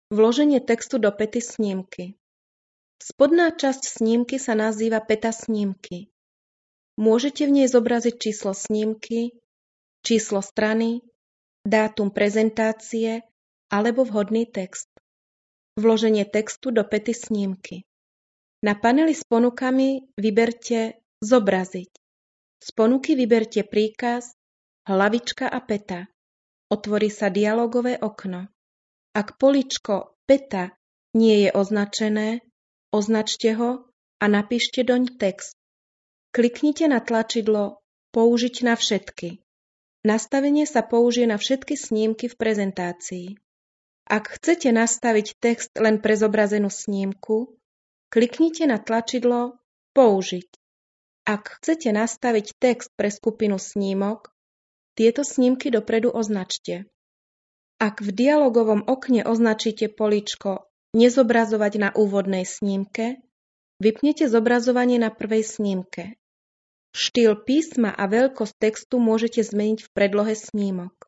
Vloženie textu do päty snímky. Spodná časť snímky sa nazýva päta snímky. Môžete v nej zobraziť číslo snímky, číslo strany, dátum prezentácie alebo vhodný text. Vloženie textu do päty snímky. Na paneli s ponukami vyberte Zobraziť. Z ponuky vyberte príkaz Hlavička a päta. Otvorí sa dialogové okno. Ak políčko päta nie je označené, označte ho a napíšte doň text. Kliknite na tlačidlo Použiť na všetky. Nastavenie sa použije na všetky snímky v prezentácii. Ak chcete nastaviť text len pre zobrazenú snímku, kliknite na tlačidlo Použiť. Ak chcete nastaviť text pre skupinu snímok, tieto snímky dopredu označte. Ak v dialogovom okne označíte políčko Nezobrazovať na úvodnej snímke, vypnite zobrazovanie na prvej snímke. Štýl písma a veľkosť textu môžete zmeniť v predlohe snímok.